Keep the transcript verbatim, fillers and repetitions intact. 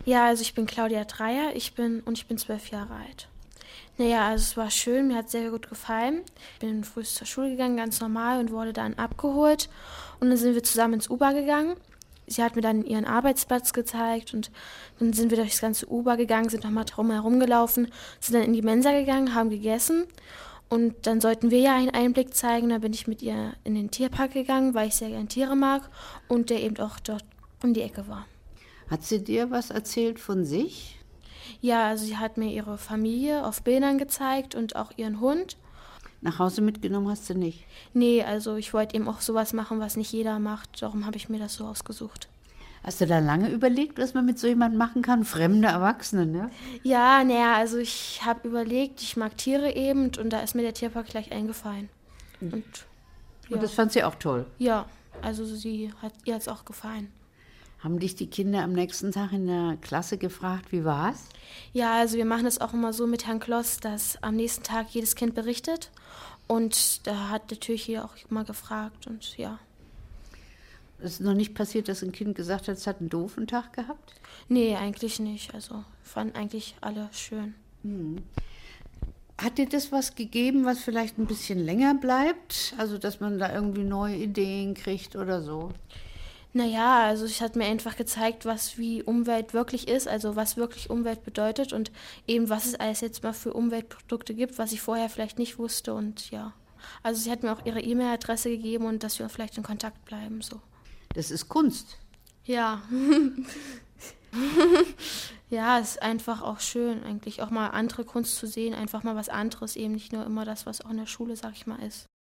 Ja, also ich bin Claudia Dreier, ich bin und ich bin zwölf Jahre alt. Naja, also es war schön, mir hat es sehr gut gefallen. Ich bin früh zur Schule gegangen, ganz normal, und wurde dann abgeholt. Und dann sind wir zusammen ins U-Bahn gegangen. Sie hat mir dann ihren Arbeitsplatz gezeigt und dann sind wir durchs ganze U-Bahn gegangen, sind nochmal drum herum gelaufen, sind dann in die Mensa gegangen, haben gegessen. Und dann sollten wir ja einen Einblick zeigen. Da bin ich mit ihr in den Tierpark gegangen, weil ich sehr gerne Tiere mag und der eben auch dort um die Ecke war. Hat sie dir was erzählt von sich? Ja, also sie hat mir ihre Familie auf Bildern gezeigt und auch ihren Hund. Nach Hause mitgenommen hast du nicht? Nee, also ich wollte eben auch sowas machen, was nicht jeder macht. Darum habe ich mir das so ausgesucht. Hast du da lange überlegt, was man mit so jemandem machen kann? Fremde Erwachsene, ne? Ja, naja, also ich habe überlegt, ich mag Tiere eben und da ist mir der Tierpark gleich eingefallen. Und, ja. Und das fand sie auch toll? Ja, also sie hat, ihr hat es auch gefallen. Haben dich die Kinder am nächsten Tag in der Klasse gefragt, wie war's? Ja, also wir machen das auch immer so mit Herrn Kloss, dass am nächsten Tag jedes Kind berichtet. Und da hat natürlich jeder auch immer gefragt und ja. Es ist noch nicht passiert, dass ein Kind gesagt hat, es hat einen doofen Tag gehabt? Nee, eigentlich nicht. Also fanden eigentlich alle schön. Hm. Hat dir das was gegeben, was vielleicht ein bisschen länger bleibt? Also, dass man da irgendwie neue Ideen kriegt oder so? Naja, also es hat mir einfach gezeigt, was wie Umwelt wirklich ist, also was wirklich Umwelt bedeutet und eben was es alles jetzt mal für Umweltprodukte gibt, was ich vorher vielleicht nicht wusste und ja. Also sie hat mir auch ihre E-Mail-Adresse gegeben und dass wir vielleicht in Kontakt bleiben, so. Das ist Kunst. Ja. Ja, es ist einfach auch schön, eigentlich auch mal andere Kunst zu sehen, einfach mal was anderes, eben nicht nur immer das, was auch in der Schule, sag ich mal, ist.